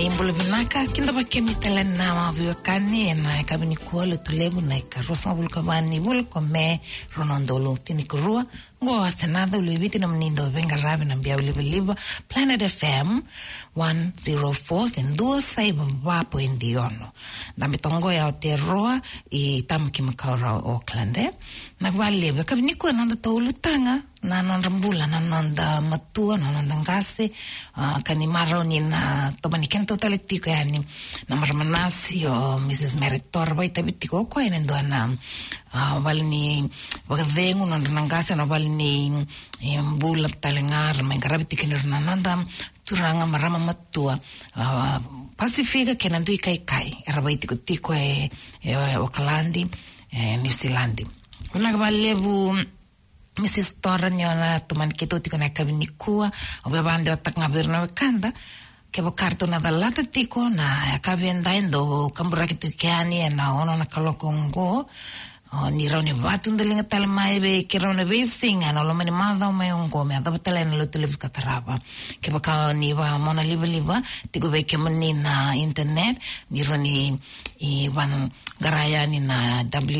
Imbolo vinaka kinda bakemi telena maviokani na kabini kuolo tulebu na ikarosa vulkamani vulkome ronondolo tinikurua ngo asenada uliviti na mnindo venga rabi na mbia uliviliva Planet FM 104 sendua saiba wapo indiono na mitongo ya Aotearoa I tamu kimakaura Auckland na kwalebe kabini kuwa nanda taulutanga na nonrambula na nonda matua na nonda ngase kani maroni na tomani kento taletiko yani na maramanasi o Mrs. Meritor baita bitiko ko enendo na valni wagavengu na ngase na valni mbula talengar mengarabitiko na nonda turanga marama matua Pasifika kenandu kai erabaitiko tiko Auckland New Zealand una valevu Mrs. Toranyona tuman kito tiko na kabini kuwa obebande otak ngabirna wakanda kebo karto na dalata tiko na kabenda endo kambura kitu kiani na ono na kalokongo ni rauni vatu ndelinga talmai be kirona besinga na lomani madha umayongo me adaba talena lo televu kataraba kebo ka ni wa mona liba tiko be kemani na internet ni roni iwan garayani na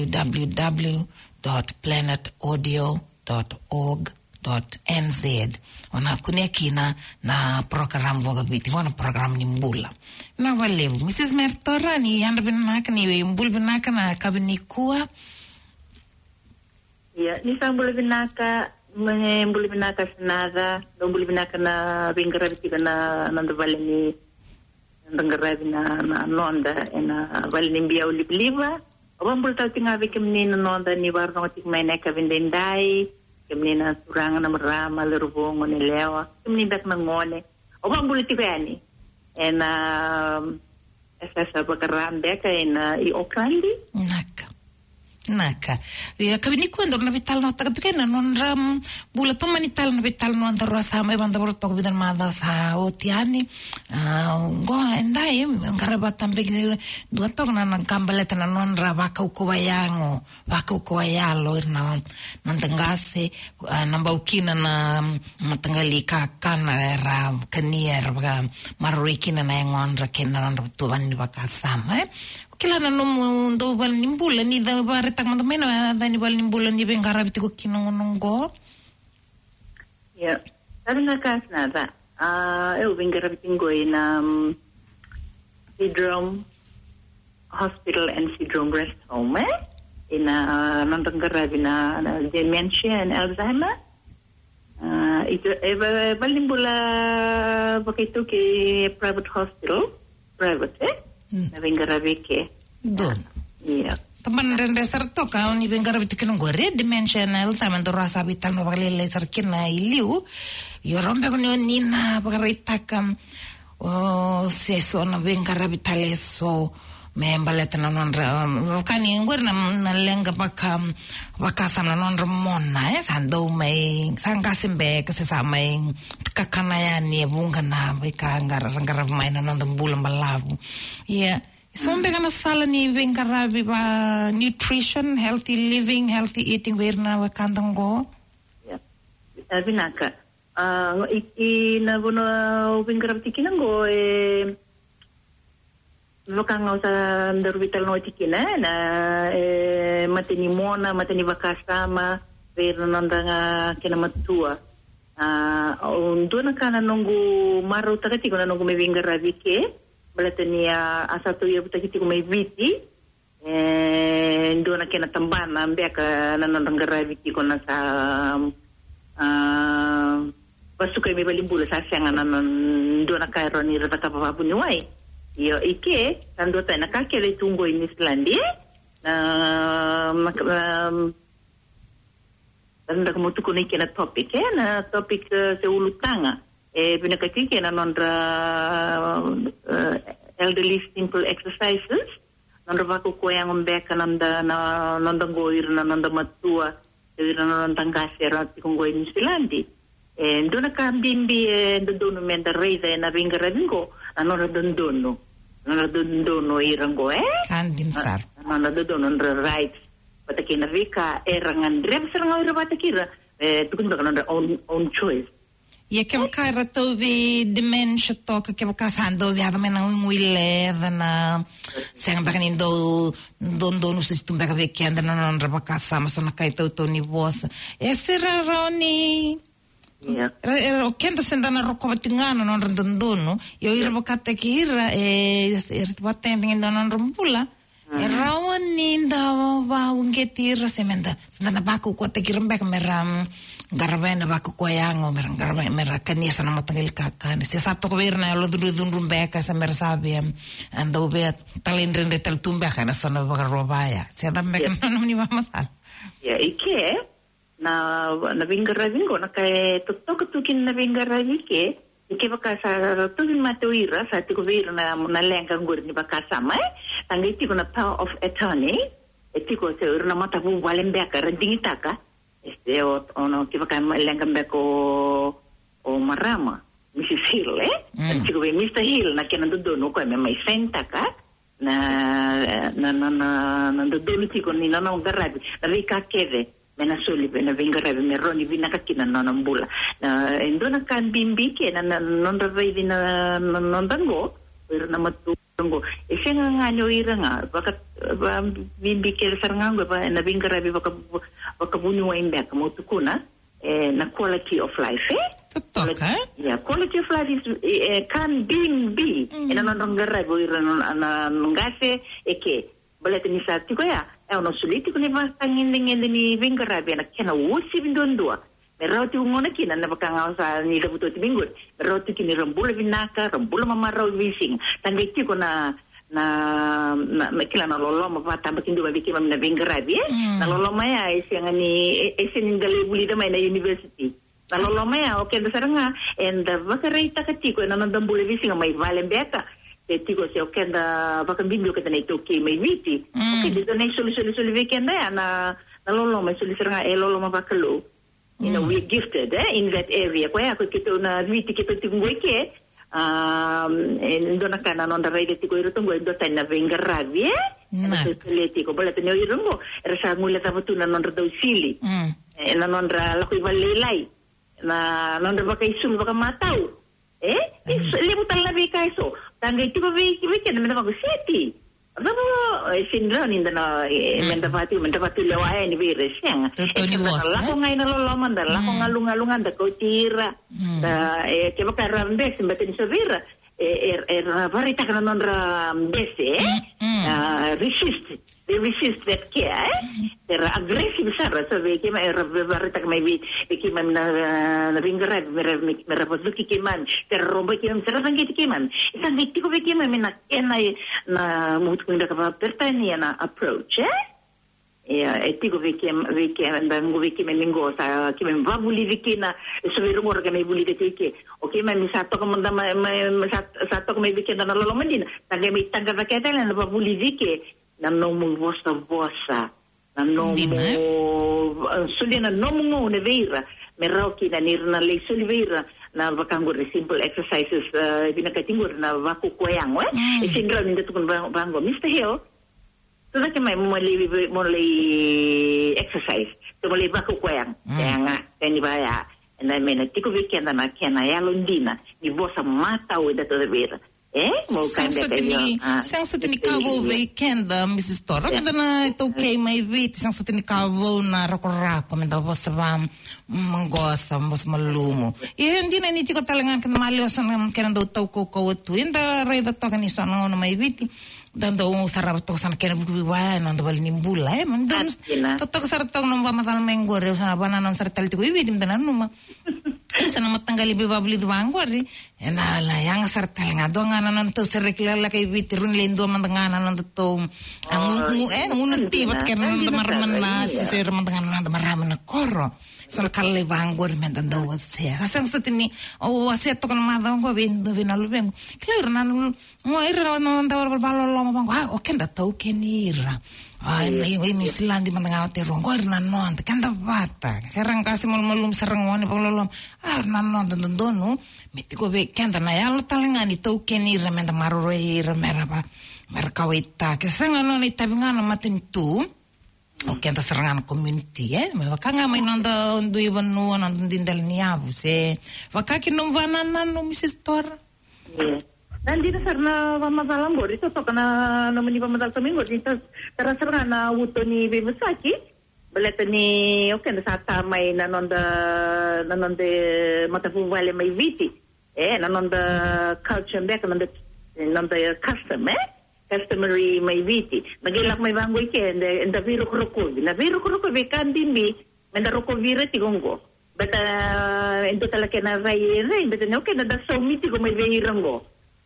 www.planetaudio.org.nz ona kunia kina na program voga biti wana program ni mbula na walevu Mrs. Mertora ni yanda binaka ni mbula binaka na kabini kuwa ya ni sa mbula binaka mbula binaka sanada mbula binaka na bingara biti na nanda vale ni ndangarabi na nonda ena vale ni mbia ulibliva Abang tahu tinggal bikin menina nonda ni baru nanti main eka vendendai, kemenina surang na merama lerubong ni lewa, kemenina dak nangone. Abang boleh tiba ni, esa bakaran beka I Auckland. Naka. Ya kabini kuando na vital no takatuken non ram bula to manital na vital no andar rasa mai banda borto bidan mada sa otiani go endai ngarabatan begi dua to na kambaleta na non ra baka ukowayango baka ukowayalo na nantangase na baukina na matangali kakana ra kanier baka marikina na ngonra kenna na tuan ni baka sama Kila na do bal nimbula ni da bare tak man mena da ni bal nimbula ni bengara bitiko kinongo ya sabi na kasna da eu bengara bitingo ina Syndrome Hospital and Syndrome Rest Home ina nandangara bina dementia and Alzheimer itu bal nimbula bakito ke private hospital private na vengara veke don iya teman dan reser to ka ni vengara bitikin gore dimensional sama do rasa vital no vale letter kina iliu yo rompe con nina bagarita kam o seso na vengara vitale so me baleta na non kani ngorna na lenga bakam bakasam na non remona sando mai sangasimbe kasama kakana ya ni bunga na bika ngara mai na non bulan balabu ya sombe kana sala ni vengara biba nutrition healthy living healthy eating werna wakandango ya binaka na bono vengara tikinango Lokang sa ndarbital no tikina na mateni mona mateni vakasama ver nandanga kena matua undona kana nongu maru takati kona nongu mevinga ravike balateni asatu ya butakiti ko may viti ndona kena tambana mbeka nanandanga ravike kona sa pasukai me balimbula sa senga ndona kairo ni rataka papapunyo ai Yo ike tando tana kakele tungo in Islandi tanda kamutu kuni kena topik na topik se ulutanga binakati kena nondra elderly simple exercises nondra vaku koyang umbeka nanda nonda goir nanda matua nonda ngasera tikungo in Islandi ndona kambimbi ndono menda reida na vingara vingo anora dondono irango kandin sar anora dondono right patakina vika erangan rem seranga ira patakira tukun bakana own choice E que vai cair tovi dementia toca que vai casando viada mena ngwile na sen bakanin do no sistema baka vekenda na raba casa mas na kai to ni vosa esse raroni o kenda senda na rokovatingana non rendono io irba katekira batendo non rompula Rawan da ba ungetir semenda senda baku ko tekirembek meram garabena baku ko yango meram garabena mera kanisa na matangil kakan se sato ko verna lo dun rumbeka sa mersabi ando be talendren de tal tumba kana sana bagarobaya se da mek no ni vamos a ya ike na vingaravingo na kai to tukin na vingaravi ke ike bakasa tukin matuira sa tiko vir na lenga ngur ni bakasa mai tangi tiko na power of attorney etiko se urna mata bu walembeka rendingitaka ono ke baka lenga beko o marama Mrs. Hill tiko be Mr. Hill na kena dono ko me mai sentaka na dono tiko ni na ngarabi na vika keve mena soli bena vingarabi meroni vina kakina nonambula na indona kan bimbi ke na non ravai vina nondango irna matungo esenga nganyo iranga baka bimbi ke sarangango ba na vingarabi baka bunyo imbek motukuna na quality of life quality of life is kan bimbi ina nongarabi irna na ngase eke bolete ni sa tiko ya uno solitico ne basta ni vingarabi na kena usi vindondua meroti ngona kina na bakanga sa ni dabuto timingud meroti kini rambula vinaka rambula mamaro vising tangiti ko na kila na loloma pata bakindu babiki na vingarabi na loloma ya esen galebuli da mai na university na loloma ya okay da saranga and bakareita katiko na ndambula vising mai valembeka tiko se okenda bakambindu ka tanay toki may viti okay dito na soli weekend na lolo may soli seranga lolo mabakalo we're gifted in that area kaya ako kito na viti kito tingwe ke ndo na kana non da rede tiko irutong ndo tay na vingarabi tiko bala tanyo irungo rasa ngula tabatuna non daw sili na non ra lakoy balilay na non da bakay sum baka mataw libutan na bika iso tangay tipo wiki na mena magusiti Vamo sinra ninda na mendapati lewa ni vire siang la ko ngai na loloman da la ko ngalungan da ko tira ke baka rambe simbatin severa varita kana non rambese resist that care era aggressive sarra so che ma era varita che mai che ma na vingara mera pozuki che man per rombo che non sarà anche che man sangue tipo che ma na mutu inda ka pertania na approach e tipo che andango che me lingosa che me va buli che na so vero mor che me buli che okay ma mi sa to come da sa to come che na lolo mandina tanga mi tanga che tele na va buli che na nomu vosa na nomu sulina nomu ne vera me roki na nirna le sulvera na vakangur simple exercises binakatingur na vaku koyang e sindra ninda tukun bango Mr. Hill so that may mole exercise to mole vaku koyang nga tani baya and I mean tiko weekend na kena ya londina ni vosa mata o da to vera Senso tinikavo weekend Mrs. Tora kada na ito okay may wait senso tinikavo na rako menda vosa va mangosa vosa malumo hindi na niti ko talagang kan maliosan kan daw tau ko tu inda ray da to kanisa no may wait dando sarap to sana kena buwa no bal nimbula mandon to sarap to no matal mengore sana bananon sartal ti ko wait imdanan no sana matanggali bibabli duangori na la yang sartal nga do nga nanon to serrekilala kay vitirun lendo mandangana non to ang tibat kerna marman na si mandangana na maraman na koro sana kalle bangor mendando wasia sang satini o wasia to kan madang ko vindo vinalubeng claro nan mo ira no ndawal balolo mabang o kenda to kenira ay ni silandi mandanga te rongo irna non kenda bata karang kasi mulum sarangoni balolo nan non dono mitiko be kenda na yalo talengani to kenira menda marore ira meraba merkawita kesanga non itabingana matin tu Okay, anta serangan community, Wakanga may nanda undu iban nuan andu dindal niabu se. Wakaki numvananan no Mrs. Tor. Nandito sir na pamadalang go rito to kana naman ni pamadal sa mingo dito tara serangan na uto ni Bebasaki. Baleta ni okay na sa tamay nanonda matapuvale may viti. Nanonda culture back nanonda custom, customary may viti. Magilak may bangoy ke and the viro krokovi. Na viro krokovi kandimbi menda rokovira tigongo. Bata endo talake na raire beta no ke na da somiti ko may veirango.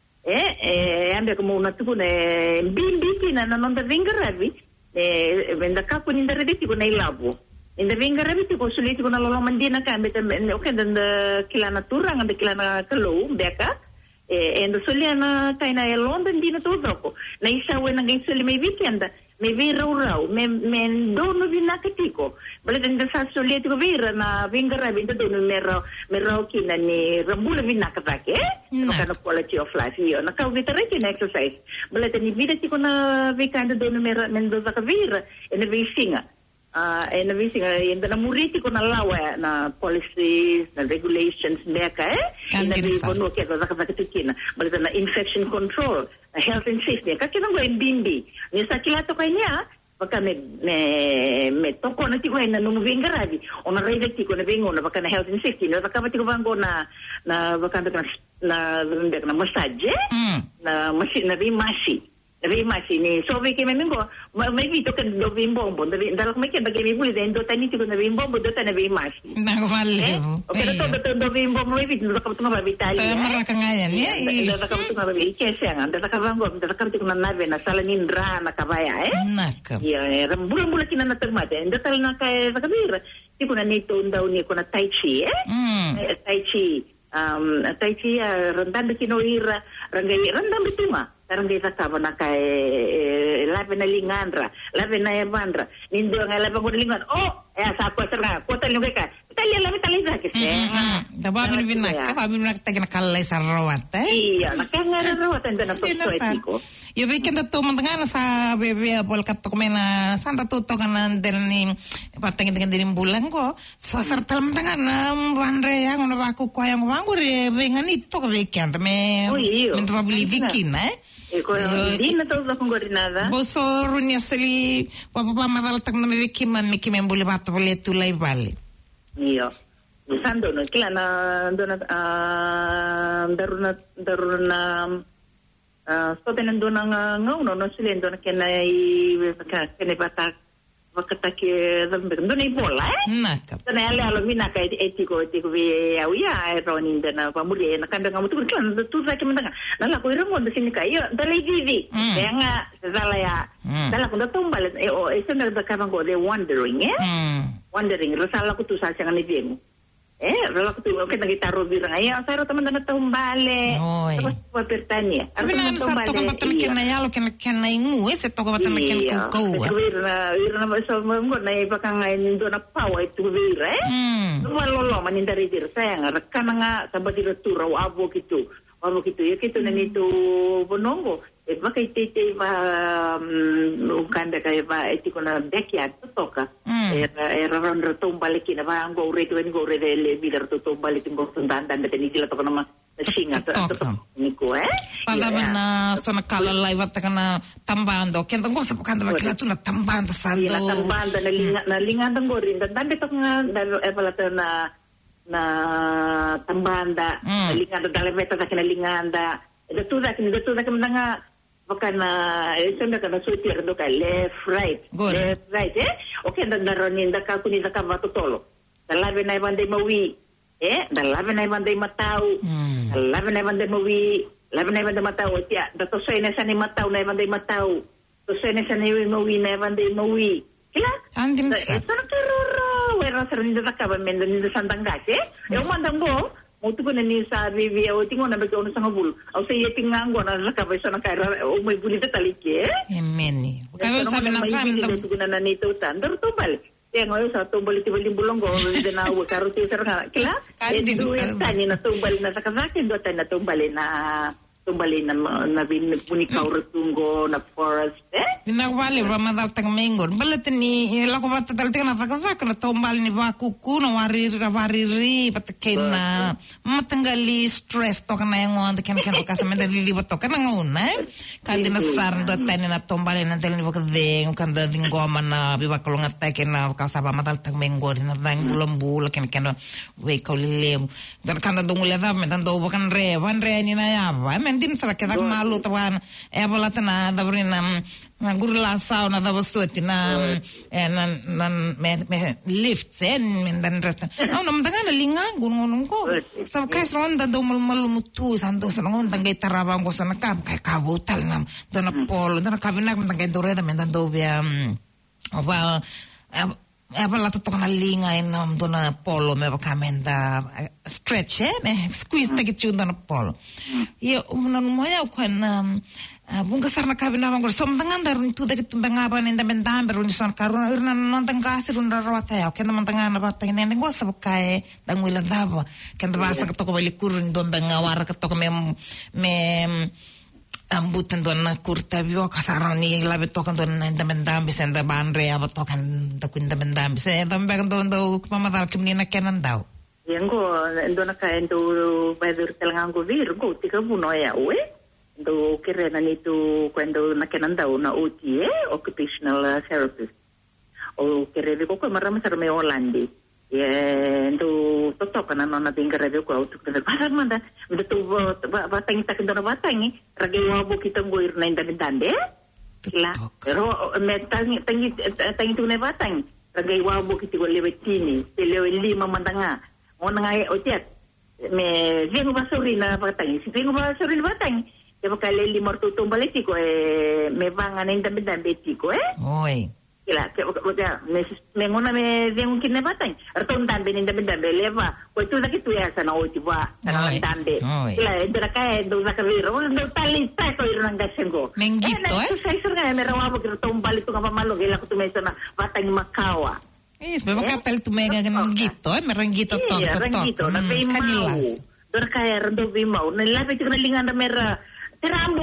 Ande ko muna tuko na bimbi kina nanonda vingaravi. Venda kapo ninda rediti ko na ilabo. Inda vingaravi ko suliti ko na lolomandina ka beta okay dan kilana turang and kilana kalo beka. And soliana kaina London dina to doko na isa we nang suli may weekend may vira raw men dono vinakatiko bale den sa solieti ko vira na vingara binta dono mero kina ni rambula vinakatake no kana quality of life yo na ka vitare kin exercise bale den vida tiko na weekend dono mero men do ka vira en visinga in the Namuriti ko na lawa na policies, na regulations meka na bono ke ko zakatikin but na infection control, na health and safety ka kinang go bimbi ni sa kilato kanya baka me toko na tiko na nung vingarabi ona rede tiko na vingo na baka na health and safety na baka tiko bango na baka na massage na machine na masi Nabi masini so we keme mingo maybe to kan do bimbombo dalak may ke bagay buli den do tani tiko na bimbombo do tani nabi masi nagwale okay to do bimbombo maybe do ka to na bitali mara ka ngayan do ka to na babi kese ang do ka bango do ka tiko na nave na salanin dra na kabaya nak rambulan kina na termate do tal na kay sakabira tiko na nito ndaw ni ko na tai chi tai chi randam kinoira randam bituma karang desa sabana kay labi na lingandra labi na yabandra nindo nga labi ko lingan sa ko serga ko tali ka tali labi tali sa kese babin vinak tagna kallay sa rawat iya nakanga rawat anda na to yo weekend to mantangana sa bebe pol katok mena santa to kana derni patengin din bulan ko so sartal mantangana wanre yang ono aku ko yang wangure bengan itu ke weekend me mentobili dikin Iko hindi na to kung nada. Boso runya seli papa madaltak na mikimen buli bata buli tulay bali. Iyo. Sando no kila na daruna so benendo na ngono no silendo na kenai bata wakatake zamber ni bola naka na ala mina ka etiko we ya ronin na pamuli na kanda ngamu tu kan tu sa kemanda na la ko irongo de sini kai dale vivi nga dala ya dala ko tumbal ese na da kavango de wondering wondering rasala ko tu sa nga ni bien rela ko tu okay nagitaro birang ay sa teman na tumbale tapos papertania na sa to kan batan ken na yalo ken na ingu ese to kan batan ken ko na so mo na ibakang indo na pawa itu vira lolo manindari dir sayang rekan nga sabadi returo abo gitu ya gitu na nito bonongo baka itete ukanda kay ba etiko na backyard toka era ron tumbale kina ba ang go rede le bidar tumbale tingo tundan ni sila to kana singa to niko palaban na so nakala live at kana tambando kento ko sa pakanda bakila to na tambando sando tambando na lingandang go rin dan beto nga palata na tambanda linganda dalebeta sa kinalinganda dito nga baka na isang na suitir do ka left right okay daronin da ka kunin da ka matutolo dalabi na ibang mawi dalabi na ibang matao dalabi na ibang mawi labi na ibang matao tiya dato soy na sa ni matao na ibang matao to soy na sa ni mawi na ibang mawi kila andin sa ito na kiruro wera sa rin da ka ba mendo ni sandang gase mandang go Mutu ko na ni sa bibi o tingo na bagyo sa ngabul. Au sa yetingang go na nakabay sa nakara o may bulita talike. Amen. Kayo sabi na sa amin to na nito tandar to bal. Kaya ngayon sa tumbal iti bulong go na wa karuti sa nga. Kila? Edu tani na tumbal na sa kasakin do tan na tumbal na tumbali na bin punika urutungo na forest Vinagwali ramadal tang mengon balatni la ko bata tal tina taka na tombali ni vakuku no wariri patakena matangali stress to kana ngon de kan kasamenda dili to kana ngona kadina sarndo tani na tombali na tel ni vakadeng kanda dingoma na bibakolonga takena kasaba matal tang mengon na dang bulambul kan we kaulilem dan kanda dungule da men dan do bakan re ni na ya men din sara kedak malu tawan balatna da brinam guru la sauna da basuti na me lift men dan rata no mtanga na linga gunung ko sa kas ronda do mal mutu sando sa ngon tangay tarabang ko sa nakab kay kabutal nam do na polo do na kavinak tangay do reda men dan do bia la to na linga en do na polo me bakamenda stretch me squeeze take it na polo yo unan moya kwan bunga sarna kabina mangor somtangan darun tu dake tumbanga ban inda bendam berun son karuna irna nontang kasir unda rawata ya kenda mantanga na bata nende go sabkai dangwila daba kenda basa to ko bali kurun don banga war to ko me ambutan don na kurta bio kasarani labe to kan don inda bendam bisenda banre aba to kan da kunda bendam bise don bang don do mamadal kimnina kenan daw yengo ndona ka endo badur telangango virgo tika buno ya we do kerena nitu cuando nakenanda una OT occupational therapist o kereve ko marama sarme Holandi do toto kana nona dingareve ko auto ke para manda do batang tak ndona batang rage wabo kita ngoir na indande la ro me tangi tu ne batang rage wabo kita go lewetini leo lima mandanga ona ngai otiat me vengo basuri na batang si vengo basuri na batang Devo kaleli mortuto baletico me van a nenda betico Oi. Kila me ngona me vengo kinne batang. Arton dambe nenda leva. Ko tu lagi tu ya sana oti wa sana dambe. Kila endra ka do zakaviro do tali tato iranga sengo. Mengito Sai surga me rawa ko tom balito ka pamalo gela ko tu me sana batang makawa. Beba katal tu mega ngito merengito to. Rengito na be mau. Dor kaya rendo be mau. Nelabe tu linganda mera Terambo,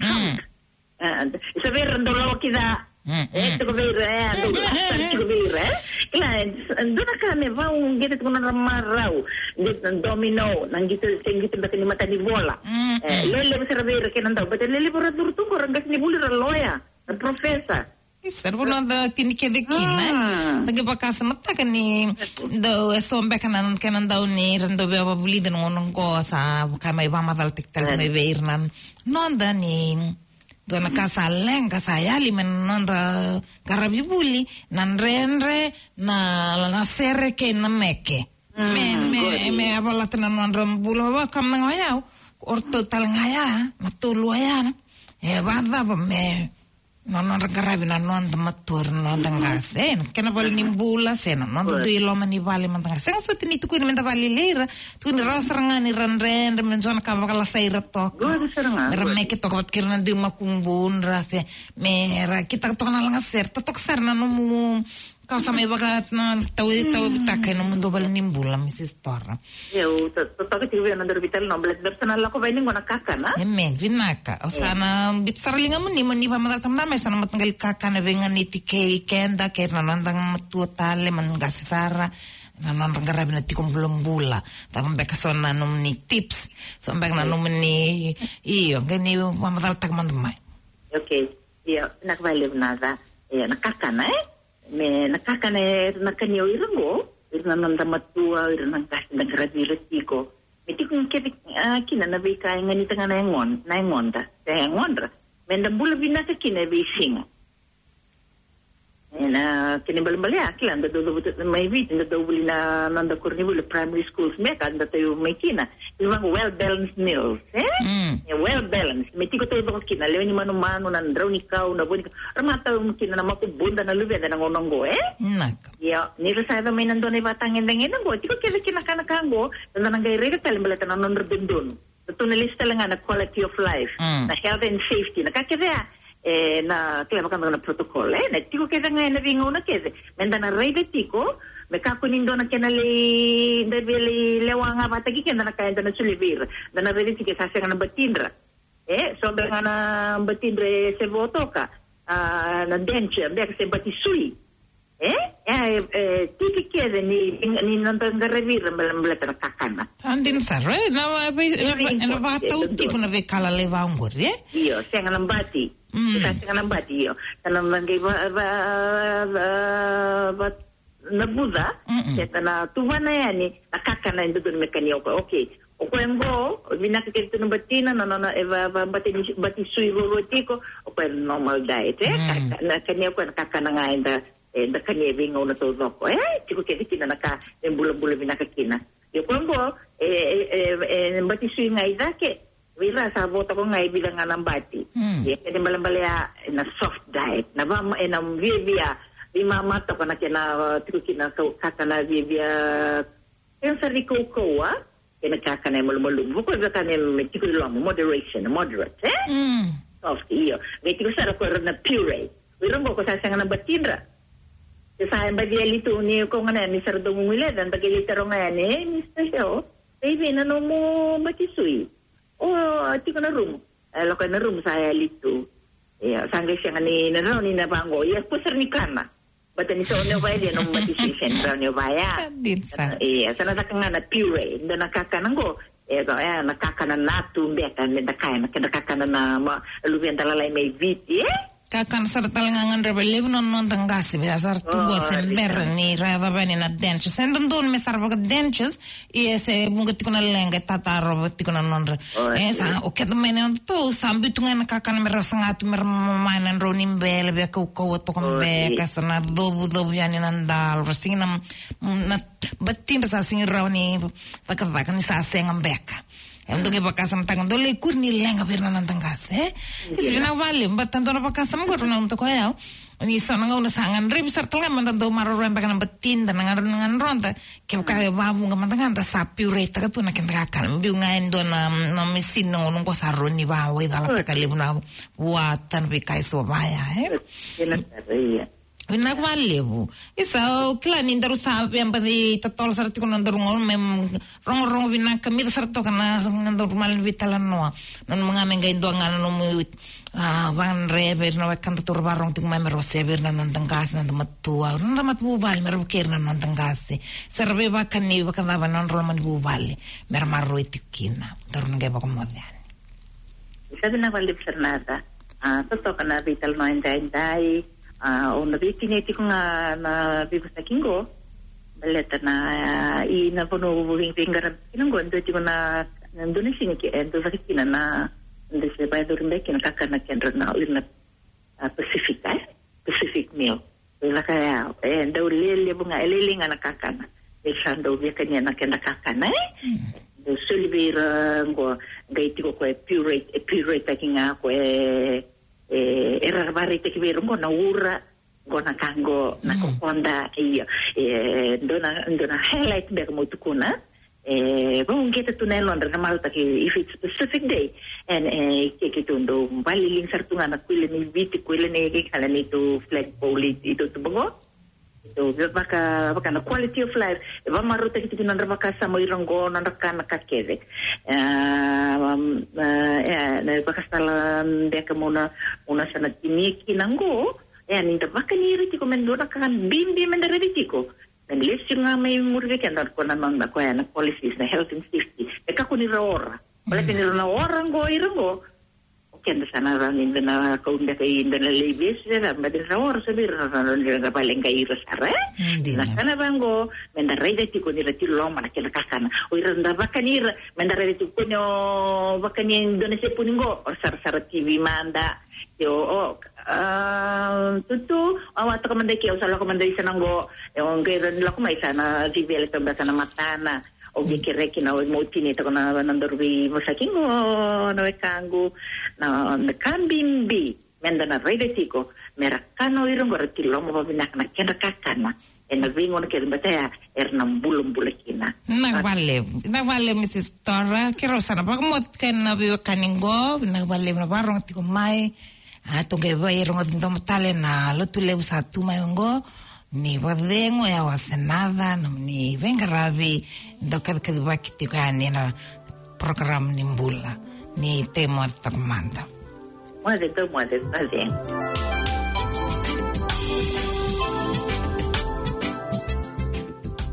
saber randolo kita, tu kebira, tu kebira. Kila, dona kami bau gitu tu mana marau, domino, nang gitu bagi ni mata ni bola. Lele besar bira kena tahu, betul lele berat tu korang gas ni bulir loya, profesor. Servo da tinike de kina tagi bakasa mata kani do sombe kanan daw ni rando be babuli den ngon go sa kamay ba madal tiktal me beirnan nonda ni do na casa lenga sa yali men nonda karabi buli nan renre na serre ke na meke me abalat na non rambulo ba kam ngayao orto tal ngaya matulu ayan bada me non ragarabi na non matur non dangas kena bal nimbula sena non do ilo mani vale mantanga sen so tini tu kun menta vale leira tu ni rosranga ni ranren men zona ka bakala saira tok me ke tok bat kirna di makumbun rase me ra kita tok na langa ser tok sarna no mu causa me bagat na tau takai no mundo bal nimbula misis torra eu tok ti vi na dorbital no blet personal la ko vai ngona kaka na vinaka o sana bitsarlinga muni pa madal tamda me sana matanggal kaka na vengan itike kenda ke na nandang matuotale man gasara na non rangarabi na tikom bulombula tapang beka sona num ni tips so beka na num ni iyo gani madal tagmandumay okay iyo nakvale nada nakaka na me nakaka na nakanyo irango irna nanda matua irna nang graduate tiko Miti kung kina na bay kaya nga nita nga na engonda. Kaya engonda. Menda bula binasa kina bay singa. Na kinibalimbali akila. May vitin na daw buli na nanda kurnibuli primary schools meka. Nanda tayo may kina. Yung well-balanced meals. Well-balanced. Miti ko tayo bakos kina. Lewa ni mano-mano nandraw ni kao na buwan. Ramata yung kina na makubunda na lubya na ngononggo Naka. Nirasada may nandun ay batang indang go. Tiko kaya kinakanakango, nananggay regatal balata na nonrbindun. Ito nalista lang na quality of life, na health and safety. Nakakaya, na kaya makanda na protocol. Na tiko kaya nga na ringaw na kaya. Menda na rega tiko, may kakunin doon na kinali lewang nga batagi kaya na nakaya na sulivir. Na narili sige sasya nga na batindra. so bengana batindre se votoka na denture bek se batisui tiki kede ni nantanga revira mbelata kakana andin sarre na ba tauti kuna ve kala leva ngore io senga nambati senga nambati io kana mangi ba na buda na tuvana yani kakana ndio mekani okay Okwembo, vinaka kito ng batina, eva batisui rotiko, okwen normal diet, na kanya ko nakakanangain da kanya vingaw na todo ko, tiko kina naka, bula-bula vinaka kina. Okwembo, batisui nga idake, vira sa bota ko nga ibilang nga ng bati. Kaya malambalaya na soft diet, na vivia, imamata ko na kina, tiko kina kakana vivia, kaya sa riko-ko, nakakana malum buko zakane metikulo moderate soft iyo metiko sara ko na puree wirong ko sa sanga na batindra sa bagay lito ni ko ngana ni sardo ngule dan bagay lito nga ni mister baby na no mo matisui tiko na room ko na room sa lito sanga siya ni na ni na bango po sir ni kana Bata ni sono ba dia no matisui central ni baya. Sana na puree ndo nakakanan ko. Nakakanan natu beka nakakanan na lubian talalay may viti Kakan sartal ngangan rebellion non tangasi biasa tugo sember ni rada bani na dentures sendon don me sarva dentures e se mungati kuna lenga tata roboti kuna non sa o ke mene to sambitunga na kakan mer sangatu mer manan ronim bele be ko to kombe kasana dobu yani nandal rasinam na batin sa sing rauni baka ni sa sengam beka Endo que bakasam tangan dole kurni lenga perna nantangas isbina vale batando na bakasam gor na unto koya ni sana ngau na sangan rib sartanga mandando maro remba kana batin dan ngan ronda ke ka babu ngamantangan ta sapi ureta ka tuna kenda kan biu ngaendo na mesin no ko sarro ni ba we dala ta kalibuna watan bi kai so baya Vinag valevu. Isa kila nindaru sabe ambadi tatol sarti ko nandaru ngol mem rong vinag kami sarto kana nandaru mal vitalan noa. Non mga menga indo ngana no mu van reber no kan tur barong ting mem roseber nan tangkas nan matua. Non mat bubal mer buker nan tangkas. Serbe ba kanni ba kan ba non roman bubal. Mer marro itikina. Daru nge ba komodian. Isa na valib sernada. Toto kana vital no indai Ona vitineti ko nga na bibasa kingo baleta na ina pono vingaran kingo ando ti ko na nandun sini ki endo vakina na ando se ba do rimbe kina kakana kendra na ulna Pacific meal ila kaya endo lele bunga elelinga na kakana esando vikanya na kenda kakana do sulbira ngo gaiti ko puree takinga ko era barite ki verungo na ura gona kango na kokonda dona highlight ber mo tukuna won't get to nelon na malta ki if it's specific day and kikitundo baliling sartunga na kwile ni viti kwile ni kala nito flag pole ito tubango ito baka na quality of life ba maruta kitu na baka sa mo irongo na nakakede na baka sala deka muna sana tiniki nango ninda baka ni riti ko mendo na kan bimbi mendare ko dan lesing nga may murge kan ko na nang ko na policies na health and safety ko ni ora wala piniro na orang go irongo kenda sana ranin na kaunda kay inda na libis na madin sa oras sabir na paling kay irasara na kana bango menda rede ti ko ni retiro mana kena kakana o iranda bakanir menda rede ti ko no bakanin donese puningo or sar TV manda yo tutu awat ka manday kiyo sala ko manday sananggo yung gairan la ko may sana civil to ba sana matana o bikireki na mo tinita ko na nandorbi masaking na kangu na kambimbi menda na redetiko merakano irong goretilo mo babinak na kenakakana na vingo na bataya ernam bulakina nagvale Mrs. Tora kero sana pagmot ken na biyo kaningo nagvale na barong tiko mai atonge ba irong dindom tale na lotule usatu mai ngo ni wadengo ya wasenada ni venga rabi dokad kadibaki tikani na program nimbula ni te muerta comanda. Muade, está bien.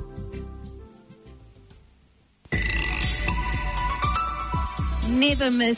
Never miss